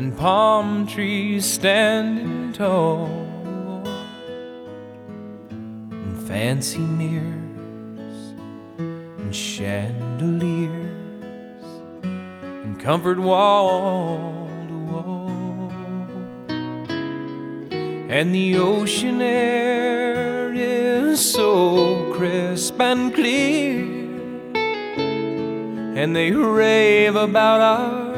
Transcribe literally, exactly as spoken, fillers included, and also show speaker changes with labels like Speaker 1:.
Speaker 1: and palm trees standing tall, and fancy mirrors and chandeliers and comfort wall to wall, and the ocean air is so crisp and clear, and they rave about our